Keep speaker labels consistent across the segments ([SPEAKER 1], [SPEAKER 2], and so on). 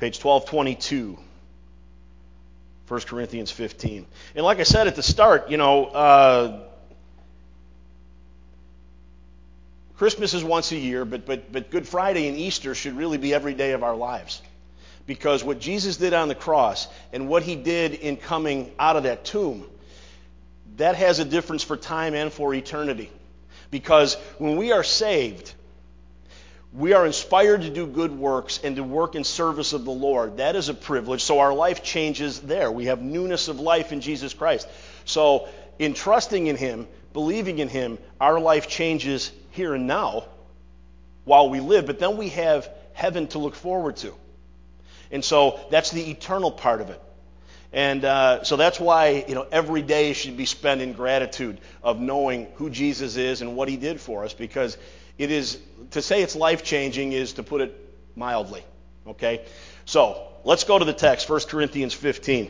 [SPEAKER 1] Page 1222. 1 Corinthians 15. And like I said at the start, Christmas is once a year, but Good Friday and Easter should really be every day of our lives. Because what Jesus did on the cross and what he did in coming out of that tomb, that has a difference for time and for eternity. Because when we are saved, we are inspired to do good works and to work in service of the Lord. That is a privilege. So our life changes there. We have newness of life in Jesus Christ. So in trusting in him, believing in him, our life changes here and now while we live. But then we have heaven to look forward to. And so that's the eternal part of it. And so that's why every day should be spent in gratitude of knowing who Jesus is and what he did for us, because it is, to say it's life-changing is to put it mildly. Okay? So let's go to the text, 1 Corinthians 15.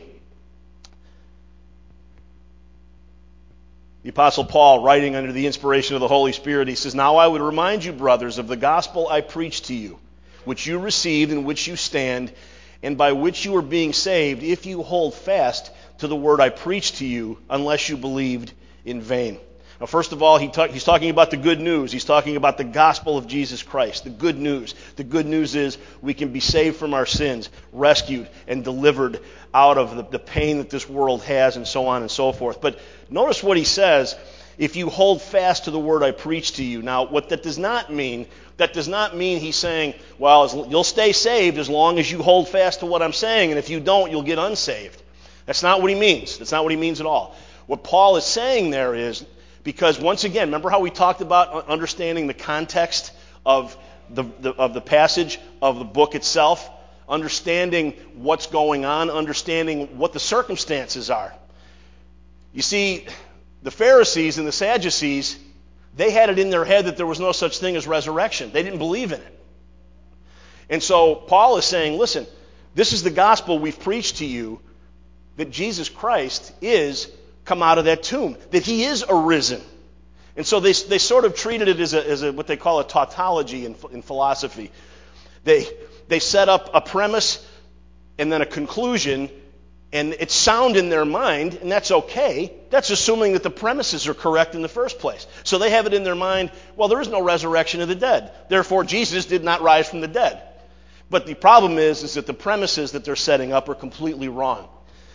[SPEAKER 1] The Apostle Paul, writing under the inspiration of the Holy Spirit, he says, "Now I would remind you, brothers, of the gospel I preached to you, which you received, in which you stand, and by which you are being saved, if you hold fast to the word I preached to you, unless you believed in vain." Now, first of all, he's talking about the good news. He's talking about the gospel of Jesus Christ, the good news. The good news is we can be saved from our sins, rescued, and delivered out of the pain that this world has, and so on and so forth. But notice what he says, if you hold fast to the word I preached to you. Now, what that does not mean he's saying, well, you'll stay saved as long as you hold fast to what I'm saying, and if you don't, you'll get unsaved. That's not what he means. That's not what he means at all. What Paul is saying there is, because once again, remember how we talked about understanding the context of the passage of the book itself, understanding what's going on, understanding what the circumstances are. You see, the Pharisees and the Sadducees, they had it in their head that there was no such thing as resurrection. They didn't believe in it. And so Paul is saying, listen, this is the gospel we've preached to you, that Jesus Christ is come out of that tomb, that he is arisen. And so they sort of treated it as a what they call a tautology in philosophy. They set up a premise and then a conclusion, and it's sound in their mind, and that's okay. That's assuming that the premises are correct in the first place. So they have it in their mind, well, there is no resurrection of the dead. Therefore, Jesus did not rise from the dead. But the problem is that the premises that they're setting up are completely wrong.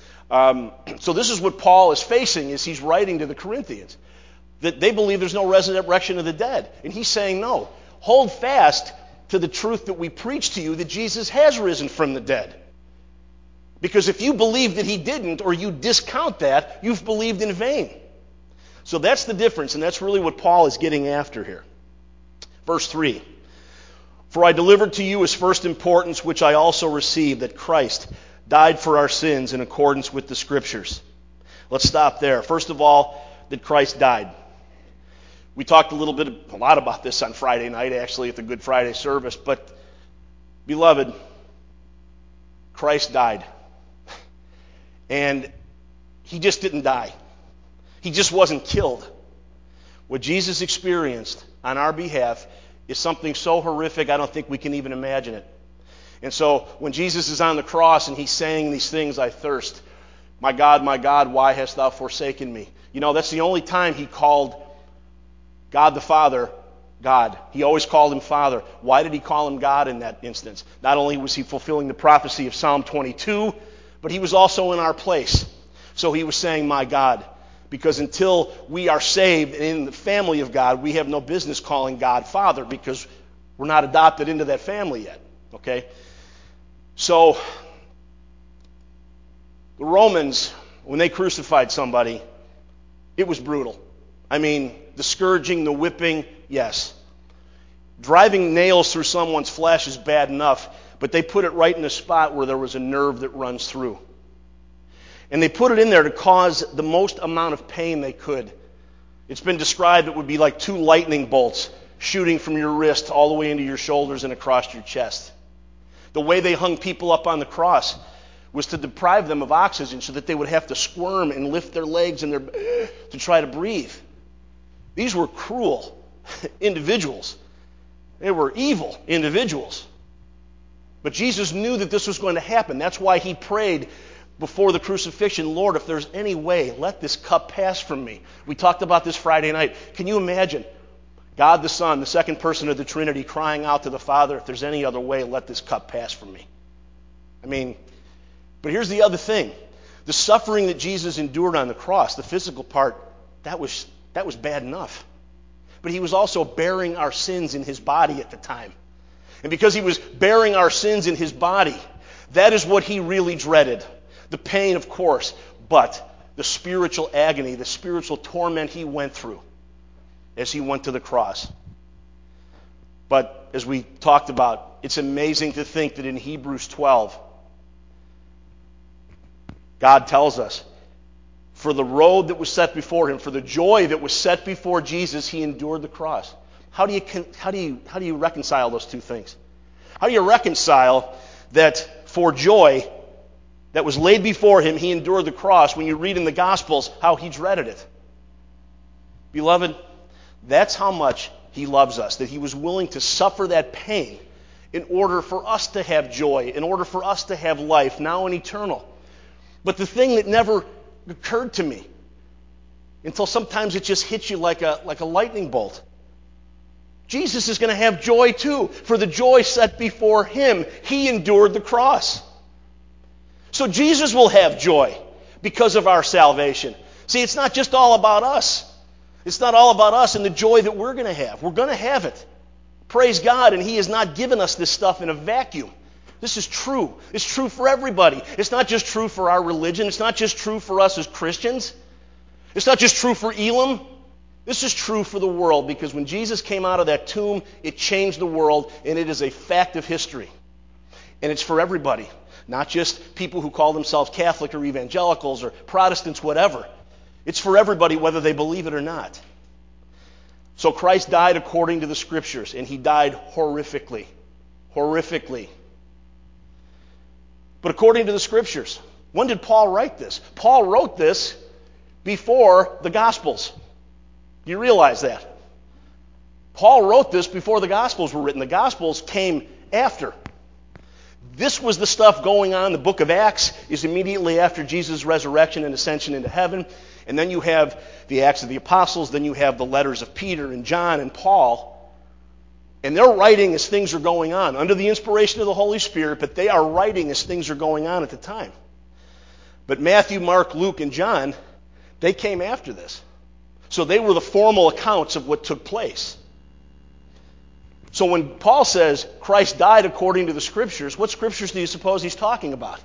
[SPEAKER 1] So this is what Paul is facing as he's writing to the Corinthians, that they believe there's no resurrection of the dead. And he's saying, no, hold fast to the truth that we preach to you, that Jesus has risen from the dead. Because if you believe that he didn't, or you discount that, you've believed in vain. So that's the difference, and that's really what Paul is getting after here. Verse 3, "For I delivered to you as first importance, which I also received, that Christ died for our sins in accordance with the Scriptures." Let's stop there. First of all, that Christ died. We talked a lot about this on Friday night, actually, at the Good Friday service. But, beloved, Christ died. And he just didn't die. He just wasn't killed. What Jesus experienced on our behalf is something so horrific, I don't think we can even imagine it. And so when Jesus is on the cross and he's saying these things, "I thirst. My God, why hast thou forsaken me?" That's the only time he called God the Father God. He always called him Father. Why did he call him God in that instance? Not only was he fulfilling the prophecy of Psalm 22, but he was also in our place. So he was saying, "My God," because until we are saved and in the family of God, we have no business calling God Father, because we're not adopted into that family yet. Okay? So, the Romans, when they crucified somebody, it was brutal. I mean, the scourging, the whipping, yes. Driving nails through someone's flesh is bad enough, but they put it right in the spot where there was a nerve that runs through. And they put it in there to cause the most amount of pain they could. It's been described it would be like 2 lightning bolts shooting from your wrist all the way into your shoulders and across your chest. The way they hung people up on the cross was to deprive them of oxygen so that they would have to squirm and lift their legs and to try to breathe. These were cruel individuals. They were evil individuals. But Jesus knew that this was going to happen. That's why he prayed before the crucifixion, Lord, if there's any way, let this cup pass from me. We talked about this Friday night. Can you imagine God the Son, the second person of the Trinity, crying out to the Father, if there's any other way, let this cup pass from me? I mean, but here's the other thing. The suffering that Jesus endured on the cross, the physical part, that was bad enough. But he was also bearing our sins in his body at the time. And because he was bearing our sins in his body, that is what he really dreaded. The pain, of course, but the spiritual agony, the spiritual torment he went through as he went to the cross. But as we talked about, it's amazing to think that in Hebrews 12, God tells us, for the road that was set before him, for the joy that was set before Jesus, he endured the cross. How do you reconcile those two things? How do you reconcile that for joy that was laid before him, he endured the cross, when you read in the Gospels how he dreaded it? Beloved, that's how much he loves us, that he was willing to suffer that pain in order for us to have joy, in order for us to have life, now and eternal. But the thing that never occurred to me, until sometimes it just hits you like a lightning bolt, Jesus is going to have joy too. For the joy set before him, he endured the cross. So Jesus will have joy because of our salvation. See, it's not just all about us. It's not all about us and the joy that we're going to have. We're going to have it. Praise God, and he has not given us this stuff in a vacuum. This is true. It's true for everybody. It's not just true for our religion. It's not just true for us as Christians. It's not just true for Elam. This is true for the world, because when Jesus came out of that tomb, it changed the world, and it is a fact of history. And it's for everybody, not just people who call themselves Catholic or evangelicals or Protestants, whatever. It's for everybody, whether they believe it or not. So Christ died according to the Scriptures, and he died horrifically. Horrifically. But according to the Scriptures, when did Paul write this? Paul wrote this before the Gospels. Do you realize that? Paul wrote this before the Gospels were written. The Gospels came after. This was the stuff going on. The book of Acts is immediately after Jesus' resurrection and ascension into heaven. And then you have the Acts of the Apostles. Then you have the letters of Peter and John and Paul. And they're writing as things are going on, under the inspiration of the Holy Spirit, but they are writing as things are going on at the time. But Matthew, Mark, Luke, and John, they came after this. So they were the formal accounts of what took place. So when Paul says Christ died according to the Scriptures, what Scriptures do you suppose he's talking about?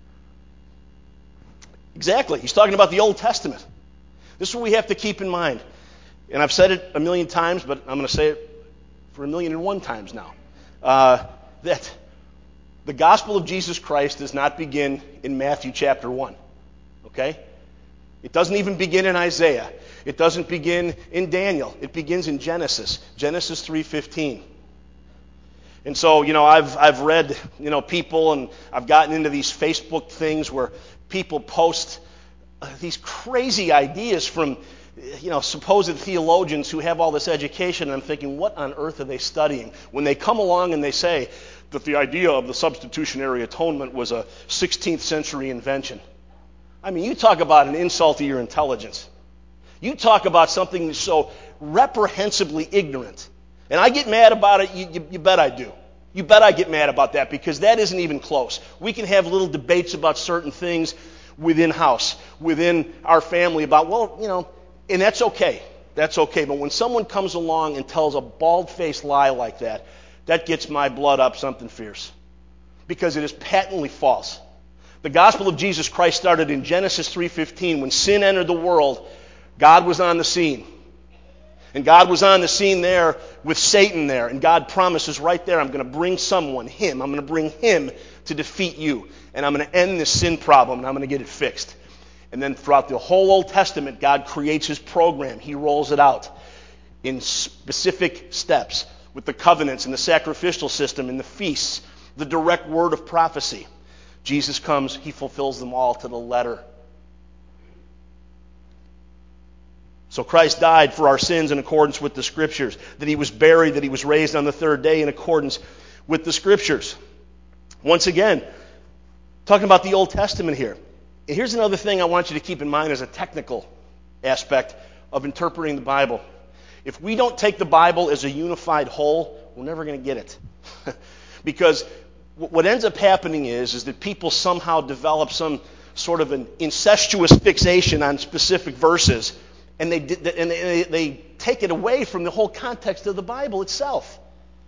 [SPEAKER 1] Exactly. He's talking about the Old Testament. This is what we have to keep in mind. And I've said it a million times, but I'm going to say it for 1,000,001 times now. That the gospel of Jesus Christ does not begin in Matthew chapter 1. Okay? It doesn't even begin in Isaiah. It doesn't begin in Daniel. It begins in Genesis. Genesis 3:15. And so, I've read, people, and I've gotten into these Facebook things where people post these crazy ideas from, supposed theologians who have all this education, and I'm thinking, what on earth are they studying? When they come along and they say that the idea of the substitutionary atonement was a 16th century invention. I mean, you talk about an insult to your intelligence. You talk about something so reprehensibly ignorant. And I get mad about it, you bet I do. You bet I get mad about that, because that isn't even close. We can have little debates about certain things within house, within our family about, and that's okay. That's okay. But when someone comes along and tells a bald-faced lie like that, that gets my blood up something fierce. Because it is patently false. The gospel of Jesus Christ started in Genesis 3:15. When sin entered the world, God was on the scene. And God was on the scene there with Satan there. And God promises right there, I'm going to bring someone, him. I'm going to bring him to defeat you. And I'm going to end this sin problem, and I'm going to get it fixed. And then throughout the whole Old Testament, God creates his program. He rolls it out in specific steps with the covenants and the sacrificial system and the feasts, the direct word of prophecy. Jesus comes, he fulfills them all to the letter. So Christ died for our sins in accordance with the Scriptures, that he was buried, that he was raised on the third day in accordance with the Scriptures. Once again, talking about the Old Testament here. And here's another thing I want you to keep in mind as a technical aspect of interpreting the Bible. If we don't take the Bible as a unified whole, we're never going to get it. Because what ends up happening is that people somehow develop some sort of an incestuous fixation on specific verses, and they take it away from the whole context of the Bible itself.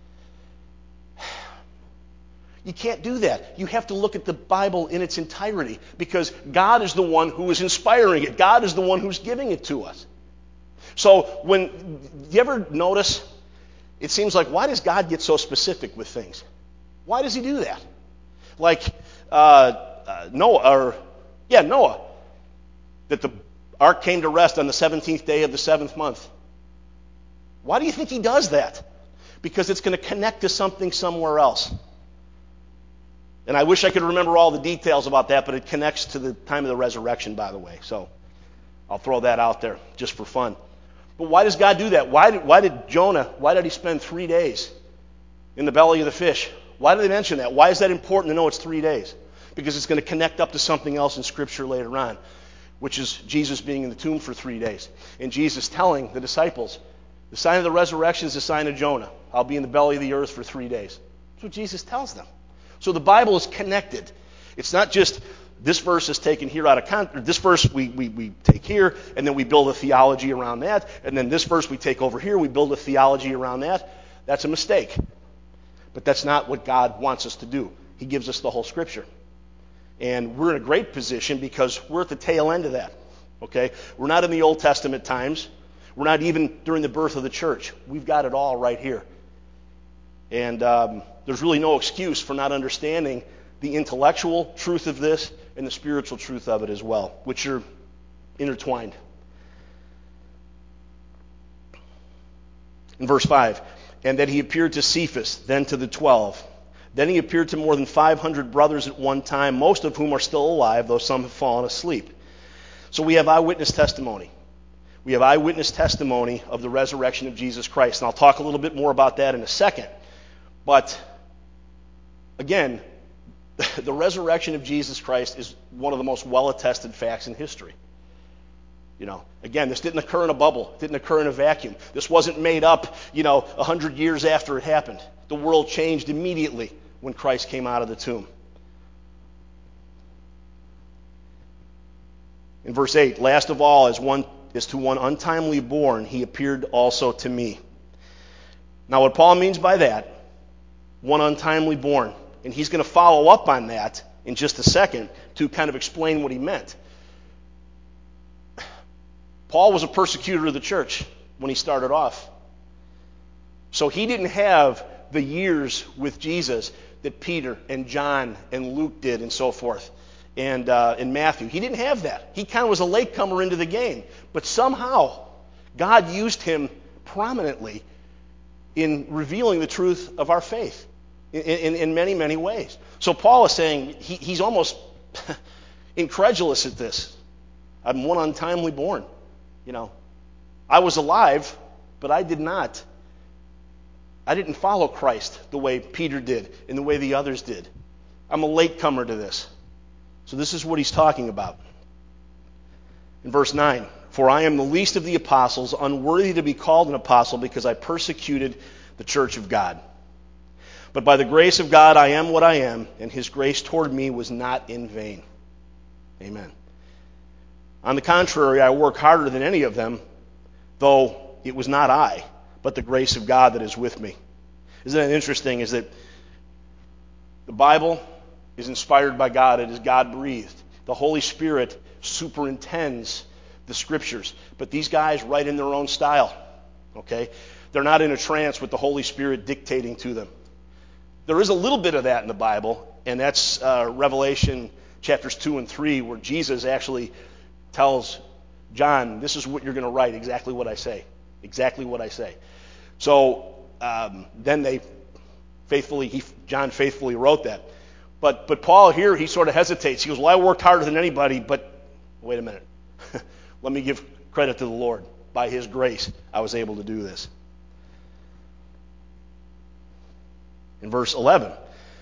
[SPEAKER 1] You can't do that. You have to look at the Bible in its entirety, because God is the one who is inspiring it. God is the one who's giving it to us. So do you ever notice, it seems like, why does God get so specific with things? Why does he do that? Like Noah, that the ark came to rest on the 17th day of the 7th month. Why do you think he does that? Because it's going to connect to something somewhere else. And I wish I could remember all the details about that, but it connects to the time of the resurrection, by the way. So I'll throw that out there just for fun. But why does God do that? Why did he spend 3 days in the belly of the fish? Why do they mention that? Why is that important to know it's 3 days? Because it's going to connect up to something else in Scripture later on, which is Jesus being in the tomb for 3 days. And Jesus telling the disciples, the sign of the resurrection is the sign of Jonah. I'll be in the belly of the earth for 3 days. That's what Jesus tells them. So the Bible is connected. It's not just this verse is taken here out of context. This verse we take here, and then we build a theology around that. And then this verse we take over here, we build a theology around that. That's a mistake. But that's not what God wants us to do. He gives us the whole Scripture. And we're in a great position because we're at the tail end of that. Okay? We're not in the Old Testament times. We're not even during the birth of the church. We've got it all right here. And there's really no excuse for not understanding the intellectual truth of this and the spiritual truth of it as well, which are intertwined. In verse 5, and that he appeared to Cephas, then to the 12. Then he appeared to more than 500 brothers at one time, most of whom are still alive, though some have fallen asleep. So we have eyewitness testimony. We have eyewitness testimony of the resurrection of Jesus Christ. And I'll talk a little bit more about that in a second. But, again, the resurrection of Jesus Christ is one of the most well-attested facts in history. You know, again, this didn't occur in a bubble. It didn't occur in a vacuum. This wasn't made up, 100 years after it happened. The world changed immediately when Christ came out of the tomb. In verse 8, last of all, as to one untimely born, he appeared also to me. Now, what Paul means by that, one untimely born, and he's going to follow up on that in just a second to kind of explain what he meant. Paul was a persecutor of the church when he started off. So he didn't have the years with Jesus that Peter and John and Luke did and so forth, and Matthew. He didn't have that. He kind of was a latecomer into the game. But somehow, God used him prominently in revealing the truth of our faith in many, many ways. So Paul is saying he's almost incredulous at this. I'm one untimely born. I was alive, but I didn't follow Christ the way Peter did and the way the others did. I'm a latecomer to this. So this is what he's talking about. In verse 9, for I am the least of the apostles, unworthy to be called an apostle because I persecuted the church of God. But by the grace of God I am what I am, and his grace toward me was not in vain. Amen. On the contrary, I work harder than any of them, though it was not I, but the grace of God that is with me. Isn't that interesting? Is that the Bible is inspired by God. It is God-breathed. The Holy Spirit superintends the Scriptures. But these guys write in their own style. Okay? They're not in a trance with the Holy Spirit dictating to them. There is a little bit of that in the Bible, and that's Revelation chapters 2 and 3, where Jesus actually tells John, this is what you're going to write, exactly what I say. Exactly what I say. So then John faithfully wrote that. But Paul here, he sort of hesitates. He goes, well, I worked harder than anybody, but wait a minute. Let me give credit to the Lord. By his grace, I was able to do this. In verse 11,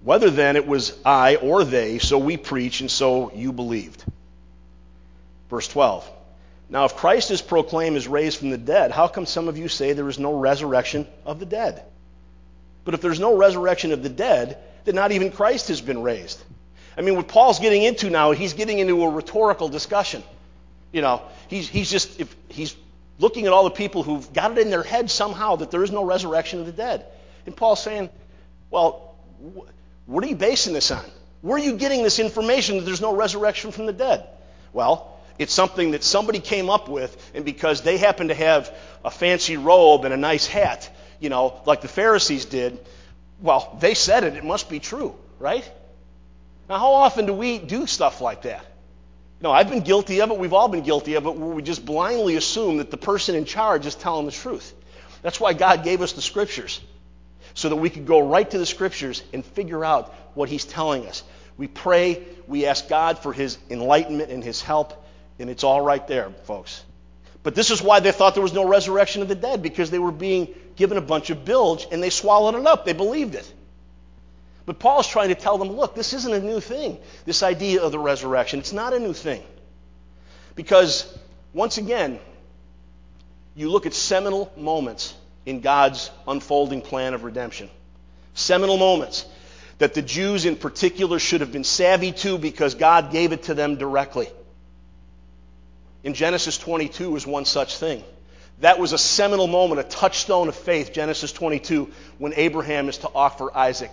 [SPEAKER 1] Whether then it was I or they, so we preach, and so you believed. Verse 12. Now if Christ is proclaimed as raised from the dead, how come some of you say there is no resurrection of the dead? But if there's no resurrection of the dead, then not even Christ has been raised. I mean, what Paul's getting into now, he's getting into a rhetorical discussion. You know, he's looking at all the people who've got it in their head somehow that there is no resurrection of the dead. And Paul's saying, well, what are you basing this on? Where are you getting this information that there's no resurrection from the dead? Well, it's something that somebody came up with, and because they happen to have a fancy robe and a nice hat, you know, like the Pharisees did, well, they said it, it must be true, right? Now, how often do we do stuff like that? No, I've been guilty of it. We've all been guilty of it, where we just blindly assume that the person in charge is telling the truth. That's why God gave us the Scriptures, so that we could go right to the Scriptures and figure out what He's telling us. We pray, we ask God for His enlightenment and His help, and it's all right there, folks. But this is why they thought there was no resurrection of the dead, because they were being given a bunch of bilge, and they swallowed it up. They believed it. But Paul's trying to tell them, look, this isn't a new thing, this idea of the resurrection. It's not a new thing. Because, once again, you look at seminal moments in God's unfolding plan of redemption. Seminal moments that the Jews in particular should have been savvy to, because God gave it to them directly. In Genesis 22 is one such thing. That was a seminal moment, a touchstone of faith, Genesis 22, when Abraham is to offer Isaac.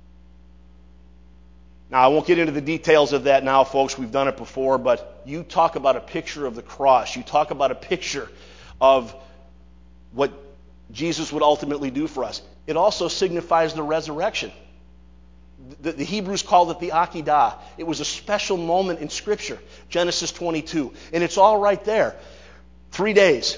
[SPEAKER 1] Now, I won't get into the details of that now, folks. We've done it before, but you talk about a picture of the cross. You talk about a picture of what Jesus would ultimately do for us. It also signifies the resurrection. The Hebrews called it the Akedah. It was a special moment in Scripture, Genesis 22. And it's all right there. 3 days.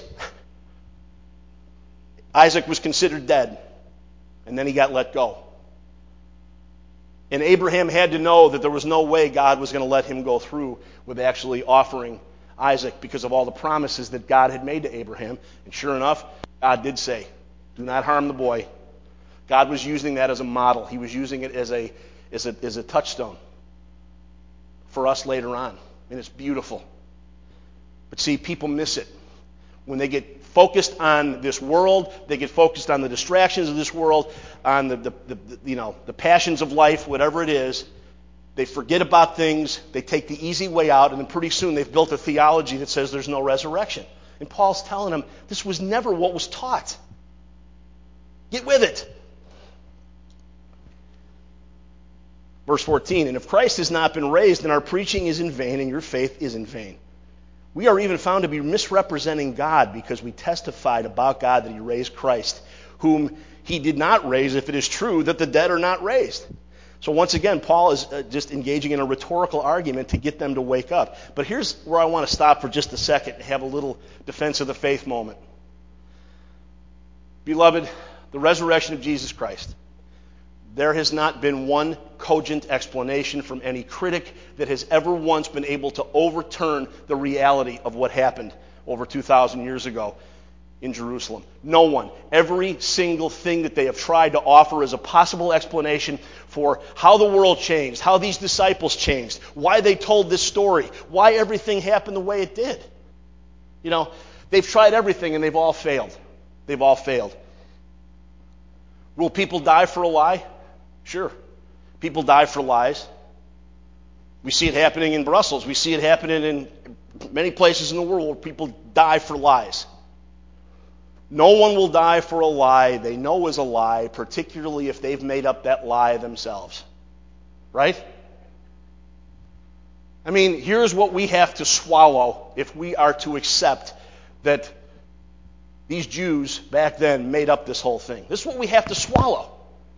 [SPEAKER 1] Isaac was considered dead, and then he got let go. And Abraham had to know that there was no way God was going to let him go through with actually offering Isaac, because of all the promises that God had made to Abraham. And sure enough, God did say, do not harm the boy. God was using that as a model. He was using it as a touchstone for us later on. And it's beautiful. But see, people miss it. When they get focused on this world, they get focused on the distractions of this world, on the passions of life, whatever it is. They forget about things. They take the easy way out, and then pretty soon they've built a theology that says there's no resurrection. And Paul's telling them this was never what was taught. Get with it. Verse 14, and if Christ has not been raised, then our preaching is in vain, and your faith is in vain. We are even found to be misrepresenting God, because we testified about God that He raised Christ, whom He did not raise, if it is true that the dead are not raised. So once again, Paul is just engaging in a rhetorical argument to get them to wake up. But here's where I want to stop for just a second and have a little defense of the faith moment. Beloved, the resurrection of Jesus Christ. There has not been one cogent explanation from any critic that has ever once been able to overturn the reality of what happened over 2,000 years ago in Jerusalem. No one. Every single thing that they have tried to offer as a possible explanation for how the world changed, how these disciples changed, why they told this story, why everything happened the way it did. You know, they've tried everything and they've all failed. They've all failed. Will people die for a lie? Sure. People die for lies. We see it happening in Brussels. We see it happening in many places in the world where people die for lies. No one will die for a lie they know is a lie, particularly if they've made up that lie themselves. Right? I mean, here's what we have to swallow if we are to accept that these Jews back then made up this whole thing. This is what we have to swallow.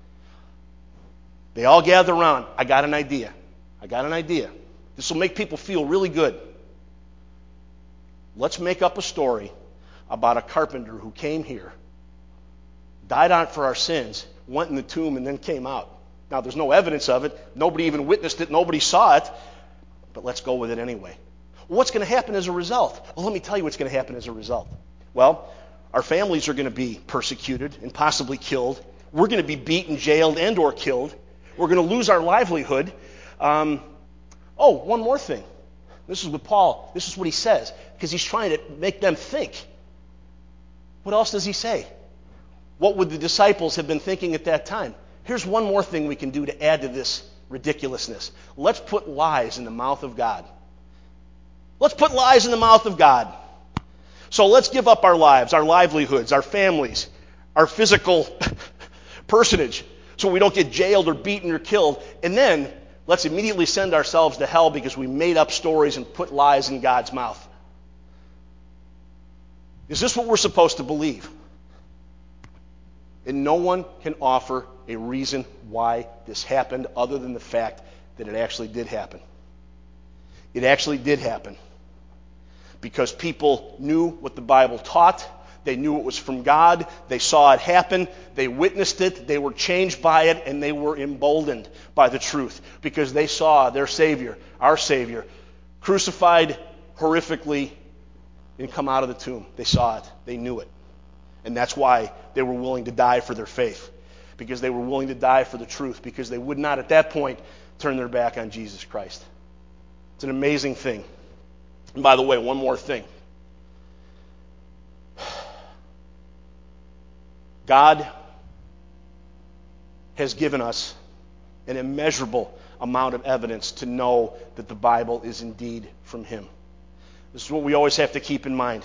[SPEAKER 1] They all gather around. I got an idea. This will make people feel really good. Let's make up a story about a carpenter who came here, died on for our sins, went in the tomb, and then came out. Now, there's no evidence of it. Nobody even witnessed it. Nobody saw it. But let's go with it anyway. What's going to happen as a result? Well, let me tell you what's going to happen as a result. Well, our families are going to be persecuted and possibly killed. We're going to be beaten, jailed, and or killed. We're going to lose our livelihood. One more thing. This is with Paul. This is what he says, because he's trying to make them think. What else does he say? What would the disciples have been thinking at that time? Here's one more thing we can do to add to this ridiculousness. Let's put lies in the mouth of God. Let's put lies in the mouth of God. So let's give up our lives, our livelihoods, our families, our physical personage, so we don't get jailed or beaten or killed. And then let's immediately send ourselves to hell because we made up stories and put lies in God's mouth. Is this what we're supposed to believe? And no one can offer a reason why this happened other than the fact that it actually did happen. It actually did happen. Because people knew what the Bible taught. They knew it was from God. They saw it happen. They witnessed it. They were changed by it. And they were emboldened by the truth. Because they saw their Savior, our Savior, crucified horrifically and come out of the tomb. They saw it. They knew it. And that's why they were willing to die for their faith. Because they were willing to die for the truth. Because they would not at that point turn their back on Jesus Christ. It's an amazing thing. And by the way, one more thing. God has given us an immeasurable amount of evidence to know that the Bible is indeed from Him. This is what we always have to keep in mind.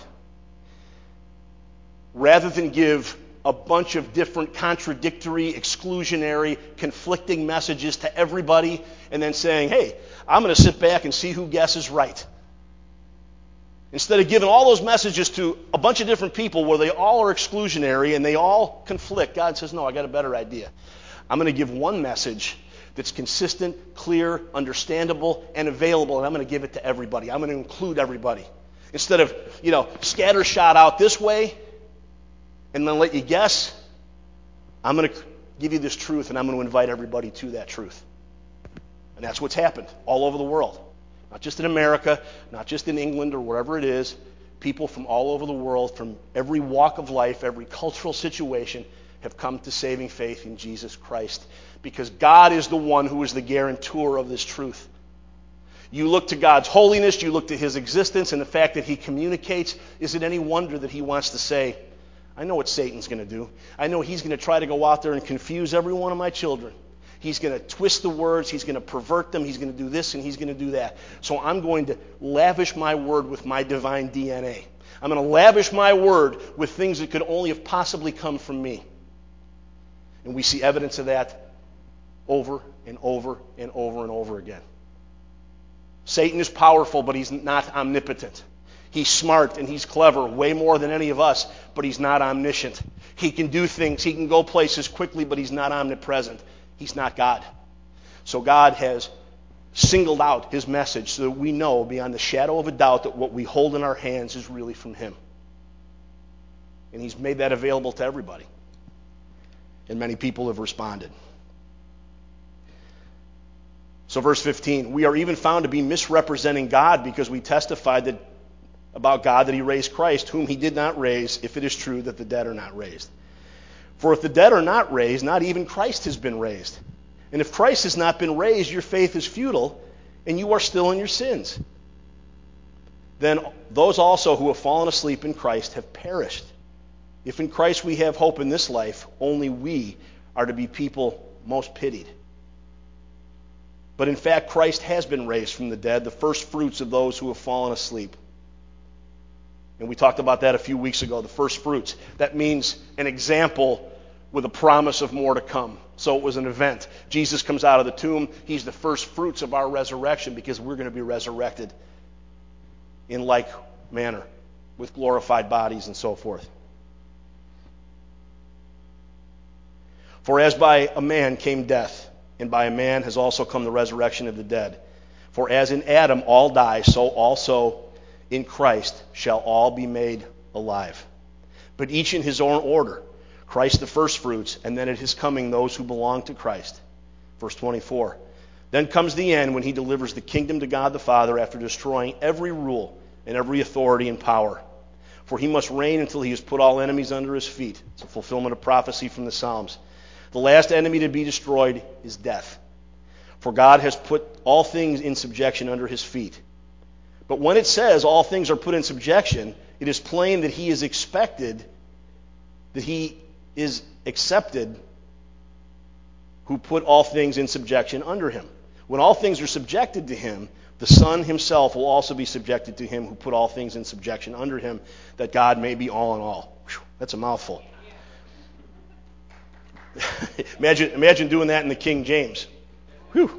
[SPEAKER 1] Rather than give a bunch of different contradictory, exclusionary, conflicting messages to everybody and then saying, hey, I'm going to sit back and see who guesses right. Instead of giving all those messages to a bunch of different people where they all are exclusionary and they all conflict, God says, no, I got a better idea. I'm going to give one message that's consistent, clear, understandable, and available, and I'm going to give it to everybody. I'm going to include everybody. Instead of, scattershot out this way and then let you guess, I'm going to give you this truth, and I'm going to invite everybody to that truth. And that's what's happened all over the world. Not just in America, not just in England or wherever it is. People from all over the world, from every walk of life, every cultural situation, have come to saving faith in Jesus Christ. Because God is the one who is the guarantor of this truth. You look to God's holiness, you look to His existence, and the fact that He communicates. Is it any wonder that He wants to say, I know what Satan's going to do. I know he's going to try to go out there and confuse every one of my children. He's going to twist the words. He's going to pervert them. He's going to do this and he's going to do that. So I'm going to lavish my word with my divine DNA. I'm going to lavish my word with things that could only have possibly come from me. And we see evidence of that over and over and over and over again. Satan is powerful, but he's not omnipotent. He's smart and he's clever, way more than any of us, but he's not omniscient. He can do things, he can go places quickly, but he's not omnipresent. He's not God. So God has singled out His message so that we know beyond the shadow of a doubt that what we hold in our hands is really from Him. And He's made that available to everybody. And many people have responded. So verse 15, we are even found to be misrepresenting God because we testified about God that He raised Christ, whom He did not raise, if it is true that the dead are not raised. For if the dead are not raised, not even Christ has been raised. And if Christ has not been raised, your faith is futile, and you are still in your sins. Then those also who have fallen asleep in Christ have perished. If in Christ we have hope in this life, only we are to be people most pitied. But in fact, Christ has been raised from the dead, the first fruits of those who have fallen asleep. And we talked about that a few weeks ago, the first fruits. That means an example with a promise of more to come. So it was an event. Jesus comes out of the tomb. He's the first fruits of our resurrection because we're going to be resurrected in like manner with glorified bodies and so forth. For as by a man came death, and by a man has also come the resurrection of the dead. For as in Adam all die, so also in Christ shall all be made alive. But each in his own order. Christ the firstfruits, and then at His coming those who belong to Christ. Verse 24. Then comes the end when He delivers the kingdom to God the Father after destroying every rule and every authority and power. For He must reign until He has put all enemies under His feet. It's a fulfillment of prophecy from the Psalms. The last enemy to be destroyed is death. For God has put all things in subjection under his feet. But when it says all things are put in subjection, it is plain that he is expected, that he is accepted who put all things in subjection under him. When all things are subjected to him, the Son himself will also be subjected to him who put all things in subjection under him, that God may be all in all. Whew, that's a mouthful. Imagine doing that in the King James. Whew.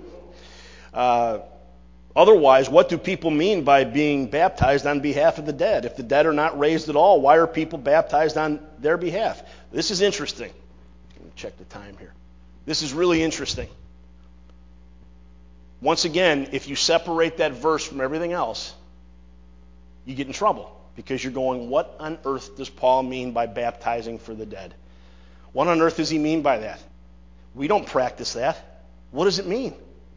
[SPEAKER 1] Otherwise, what do people mean by being baptized on behalf of the dead? If the dead are not raised at all, why are people baptized on their behalf? This is interesting. Let me check the time here. This is really interesting. Once again, if you separate that verse from everything else, you get in trouble because you're going, what on earth does Paul mean by baptizing for the dead? What on earth does he mean by that? We don't practice that. What does it mean?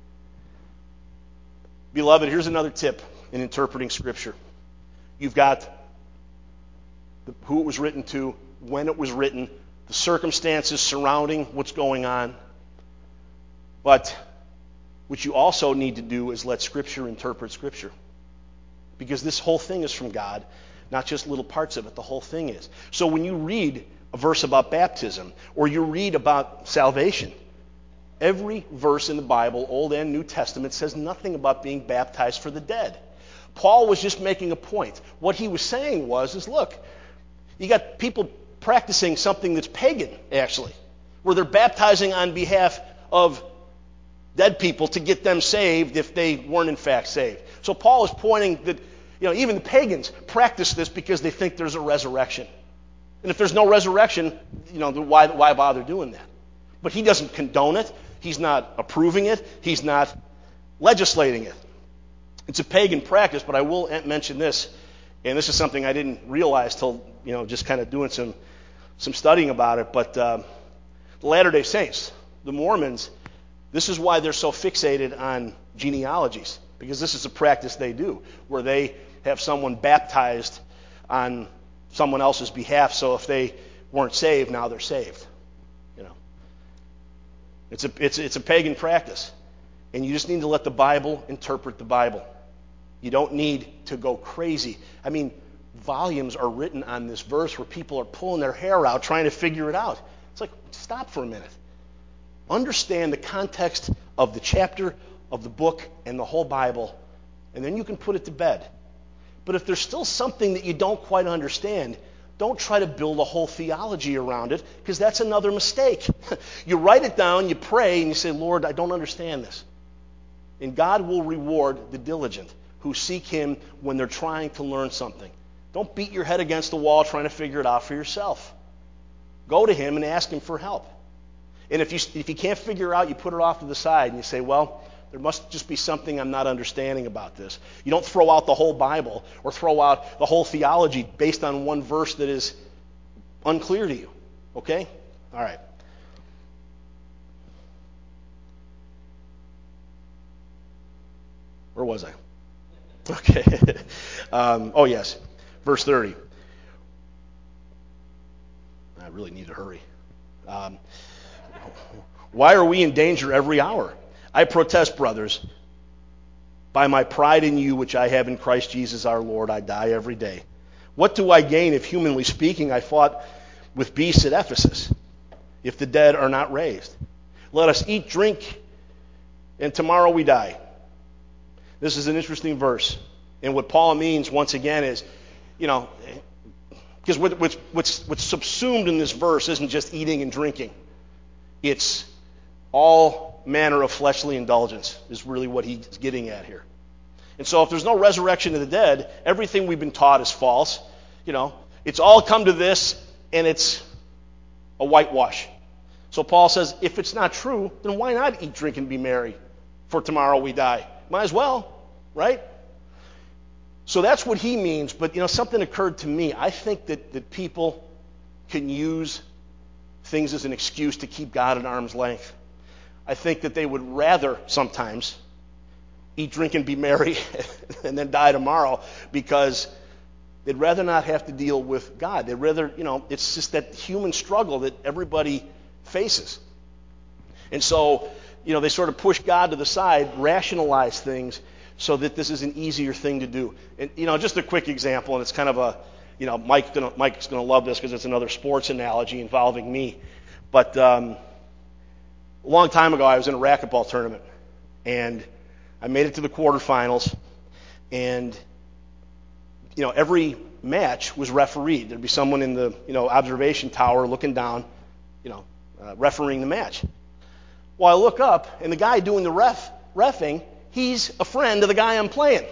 [SPEAKER 1] Beloved, here's another tip in interpreting Scripture. You've got who it was written to, when it was written, the circumstances surrounding what's going on. But what you also need to do is let Scripture interpret Scripture. Because this whole thing is from God, not just little parts of it. The whole thing is. So when you read a verse about baptism, or you read about salvation, every verse in the Bible, Old and New Testament, says nothing about being baptized for the dead. Paul was just making a point. What he was saying was, look, you got people practicing something that's pagan, actually, where they're baptizing on behalf of dead people to get them saved if they weren't in fact saved. So Paul is pointing that, even the pagans practice this because they think there's a resurrection. And if there's no resurrection, why bother doing that? But he doesn't condone it. He's not approving it. He's not legislating it. It's a pagan practice, but I will mention this, and this is something I didn't realize till, just kind of doing some studying about it, but the Latter-day Saints, the Mormons, this is why they're so fixated on genealogies, because this is a practice they do, where they have someone baptized on someone else's behalf, so if they weren't saved, now they're saved. It's a pagan practice. And you just need to let the Bible interpret the Bible. You don't need to go crazy. I mean, volumes are written on this verse where people are pulling their hair out trying to figure it out. It's like, stop for a minute. Understand the context of the chapter, of the book, and the whole Bible, and then you can put it to bed. But if there's still something that you don't quite understand, don't try to build a whole theology around it, because that's another mistake. You write it down, you pray, and you say, Lord, I don't understand this. And God will reward the diligent who seek him when they're trying to learn something. Don't beat your head against the wall trying to figure it out for yourself. Go to him and ask him for help. And if you can't figure it out, you put it off to the side and you say, well, there must just be something I'm not understanding about this. You don't throw out the whole Bible or throw out the whole theology based on one verse that is unclear to you. Okay? All right. Where was I? Okay. Yes. Verse 30. I really need to hurry. Why are we in danger every hour? I protest, brothers, by my pride in you, which I have in Christ Jesus our Lord, I die every day. What do I gain if, humanly speaking, I fought with beasts at Ephesus, if the dead are not raised? Let us eat, drink, and tomorrow we die. This is an interesting verse. And what Paul means, once again, is, because what's subsumed in this verse isn't just eating and drinking. It's all manner of fleshly indulgence is really what he's getting at here. And so if there's no resurrection of the dead, everything we've been taught is false. It's all come to this, and it's a whitewash. So Paul says, if it's not true, then why not eat, drink, and be merry? For tomorrow we die. Might as well, right? So that's what he means, but something occurred to me. I think that people can use things as an excuse to keep God at arm's length. I think that they would rather sometimes eat, drink, and be merry and then die tomorrow, because they'd rather not have to deal with God. They'd rather, it's just that human struggle that everybody faces. And so, they sort of push God to the side, rationalize things so that this is an easier thing to do. And, just a quick example, and it's kind of a, Mike's going to love this because it's another sports analogy involving me. But a long time ago, I was in a racquetball tournament, and I made it to the quarterfinals, and, every match was refereed. There'd be someone in the, observation tower looking down, refereeing the match. Well, I look up, and the guy doing the reffing, he's a friend of the guy I'm playing.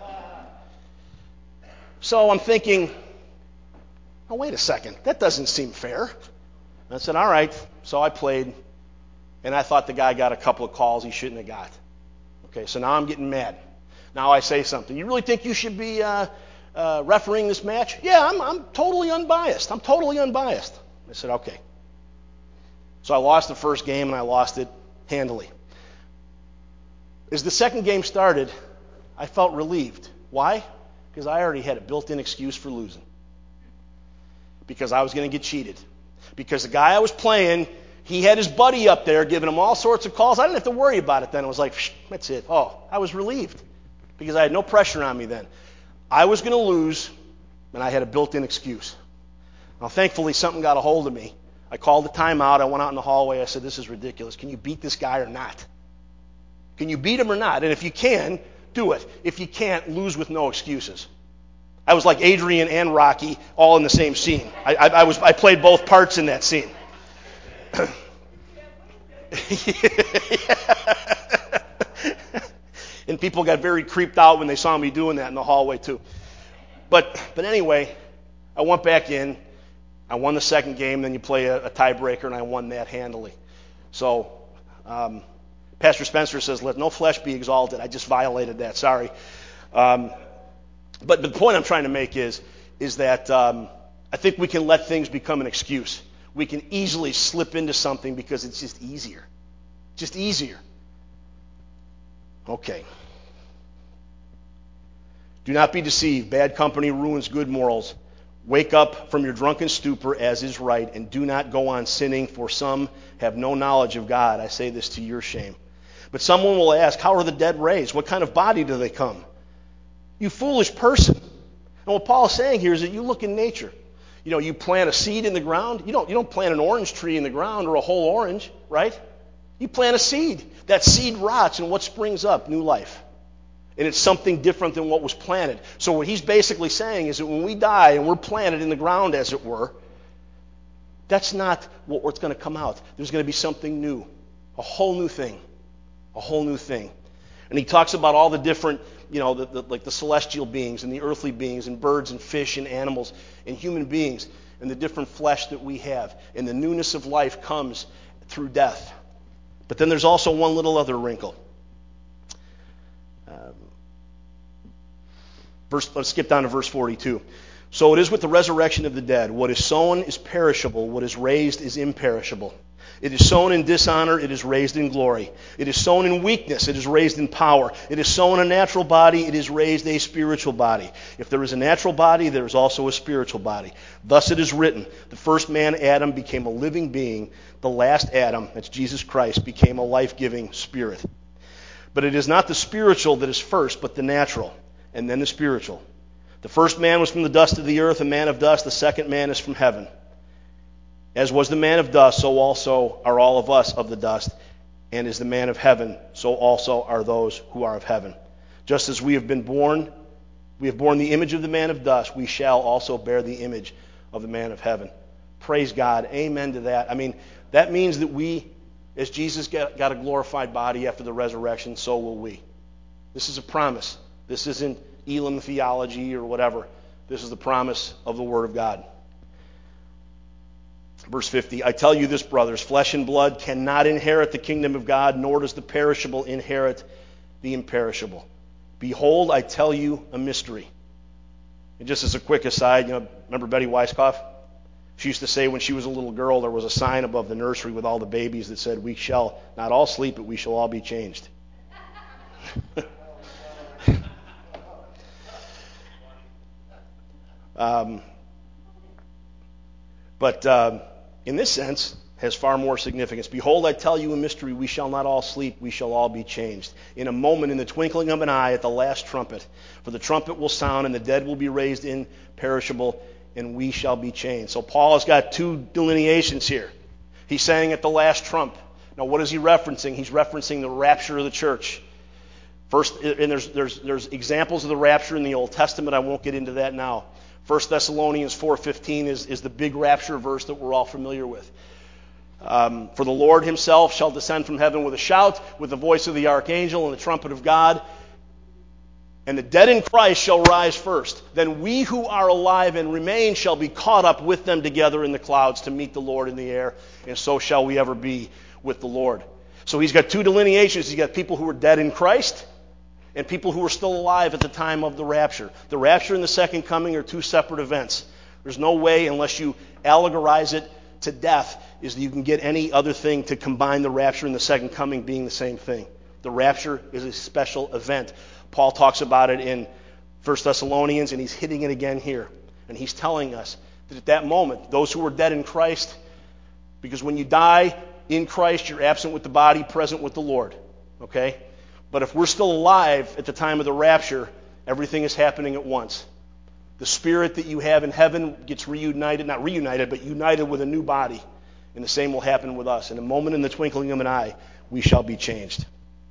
[SPEAKER 1] So I'm thinking, oh, wait a second, that doesn't seem fair. And I said, all right. So I played, and I thought the guy got a couple of calls he shouldn't have got. Okay, so now I'm getting mad. Now I say something. You really think you should be refereeing this match? Yeah, I'm totally unbiased. I'm totally unbiased. I said, okay. So I lost the first game, and I lost it handily. As the second game started, I felt relieved. Why? Because I already had a built-in excuse for losing. Because I was going to get cheated. Because the guy I was playing, he had his buddy up there giving him all sorts of calls. I didn't have to worry about it then. It was like, that's it. Oh, I was relieved. Because I had no pressure on me then. I was going to lose, and I had a built-in excuse. Now, thankfully, something got a hold of me. I called the timeout. I went out in the hallway. I said, this is ridiculous. Can you beat this guy or not? Can you beat him or not? And if you can, do it. If you can't, lose with no excuses. I was like Adrian and Rocky all in the same scene. I played both parts in that scene. And people got very creeped out when they saw me doing that in the hallway too. But anyway, I went back in. I won the second game. Then you play a tiebreaker, and I won that handily. So Pastor Spencer says, let no flesh be exalted. I just violated that. Sorry. But the point I'm trying to make is that I think we can let things become an excuse. We can easily slip into something because it's just easier. Just easier. Okay. Do not be deceived. Bad company ruins good morals. Wake up from your drunken stupor, as is right, and do not go on sinning, for some have no knowledge of God. I say this to your shame. But someone will ask, how are the dead raised? What kind of body do they come? You foolish person. And what Paul is saying here is that you look in nature. You plant a seed in the ground. You don't plant an orange tree in the ground or a whole orange, right? You plant a seed. That seed rots, and what springs up? New life. And it's something different than what was planted. So what he's basically saying is that when we die and we're planted in the ground, as it were, that's not what's going to come out. There's going to be something new. A whole new thing. A whole new thing. And he talks about all the different, like the celestial beings and the earthly beings and birds and fish and animals and human beings and the different flesh that we have. And the newness of life comes through death. But then there's also one little other wrinkle. Let's skip down to verse 42. So it is with the resurrection of the dead. What is sown is perishable. What is raised is imperishable. It is sown in dishonor. It is raised in glory. It is sown in weakness. It is raised in power. It is sown a natural body. It is raised a spiritual body. If there is a natural body, there is also a spiritual body. Thus it is written, the first man, Adam, became a living being. The last Adam, that's Jesus Christ, became a life-giving spirit. But it is not the spiritual that is first, but the natural, and then the spiritual. The first man was from the dust of the earth, a man of dust. The second man is from heaven. As was the man of dust, so also are all of us of the dust. And is the man of heaven, so also are those who are of heaven. Just as we have borne the image of the man of dust, we shall also bear the image of the man of heaven. Praise God. Amen to that. I mean, that means that we, as Jesus got a glorified body after the resurrection, so will we. This is a promise. This isn't Elam theology or whatever. This is the promise of the Word of God. Verse 50, I tell you this, brothers, flesh and blood cannot inherit the kingdom of God, nor does the perishable inherit the imperishable. Behold, I tell you a mystery. And just as a quick aside, remember Betty Weisskopf? She used to say when she was a little girl, there was a sign above the nursery with all the babies that said, we shall not all sleep, but we shall all be changed. But in this sense, has far more significance. Behold, I tell you a mystery. We shall not all sleep. We shall all be changed. In a moment, in the twinkling of an eye, at the last trumpet. For the trumpet will sound, and the dead will be raised imperishable, and we shall be changed. So Paul has got two delineations here. He's saying at the last trump. Now, what is he referencing? He's referencing the rapture of the church. First, and there's examples of the rapture in the Old Testament. I won't get into that now. 1 Thessalonians 4:15 is the big rapture verse that we're all familiar with. For the Lord himself shall descend from heaven with a shout, with the voice of the archangel and the trumpet of God, and the dead in Christ shall rise first. Then we who are alive and remain shall be caught up with them together in the clouds to meet the Lord in the air, and so shall we ever be with the Lord. So he's got two delineations. He's got people who are dead in Christ and people who are still alive at the time of the rapture. The rapture and the second coming are two separate events. There's no way, unless you allegorize it to death, is that you can get any other thing to combine the rapture and the second coming being the same thing. The rapture is a special event. Paul talks about it in 1 Thessalonians, and he's hitting it again here. And he's telling us that at that moment, those who are dead in Christ, because when you die in Christ, you're absent with the body, present with the Lord. Okay? But if we're still alive at the time of the rapture, everything is happening at once. The spirit that you have in heaven gets reunited, not reunited, but united with a new body. And the same will happen with us. In a moment, in the twinkling of an eye, we shall be changed.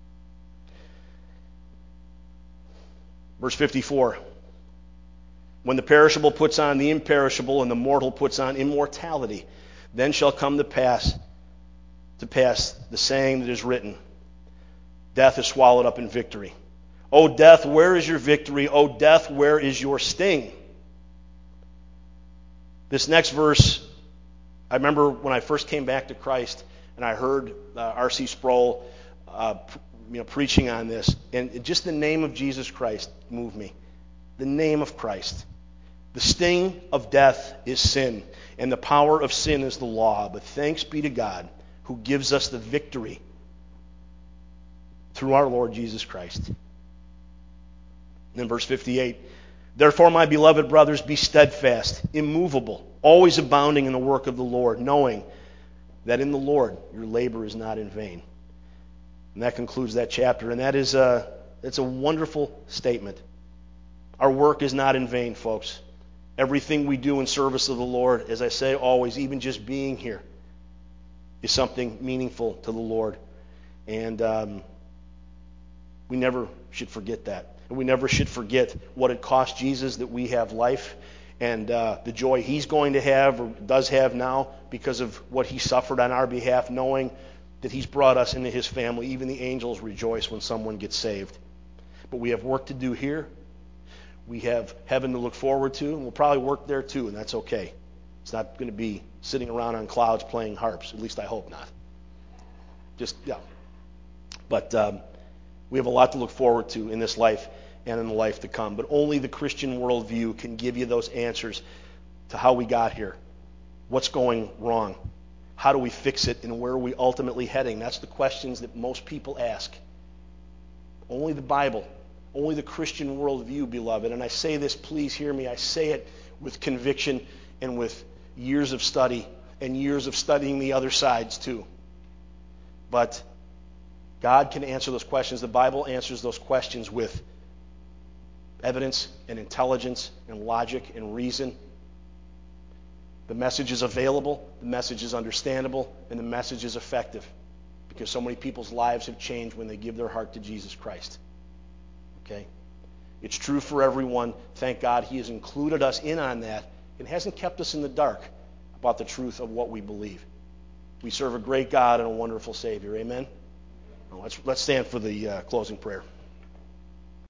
[SPEAKER 1] Verse 54. When the perishable puts on the imperishable and the mortal puts on immortality, then shall come to pass the saying that is written, death is swallowed up in victory. O death, where is your victory? O death, where is your sting? This next verse, I remember when I first came back to Christ and I heard R.C. Sproul preaching on this, and just the name of Jesus Christ moved me. The name of Christ. The sting of death is sin, and the power of sin is the law. But thanks be to God who gives us the victory through our Lord Jesus Christ. And then verse 58, therefore, my beloved brothers, be steadfast, immovable, always abounding in the work of the Lord, knowing that in the Lord your labor is not in vain. And that concludes that chapter, and that's a wonderful statement. Our work is not in vain, folks. Everything we do in service of the Lord, as I say always, even just being here, is something meaningful to the Lord. And we never should forget that. And we never should forget what it cost Jesus that we have life and the joy he's going to have or does have now because of what he suffered on our behalf, knowing that he's brought us into his family. Even the angels rejoice when someone gets saved. But we have work to do here. We have heaven to look forward to, and we'll probably work there too, and that's okay. It's not going to be sitting around on clouds playing harps. At least I hope not. But we have a lot to look forward to in this life and in the life to come. But only the Christian worldview can give you those answers to how we got here. What's going wrong? How do we fix it? And where are we ultimately heading? That's the questions that most people ask. Only the Bible, only the Christian worldview, beloved. And I say this, please hear me. I say it with conviction and with years of study and years of studying the other sides too. But God can answer those questions. The Bible answers those questions with evidence and intelligence and logic and reason. The message is available, the message is understandable, and the message is effective because so many people's lives have changed when they give their heart to Jesus Christ. Okay? It's true for everyone. Thank God he has included us in on that and hasn't kept us in the dark about the truth of what we believe. We serve a great God and a wonderful Savior. Amen? Well, let's stand for the closing prayer.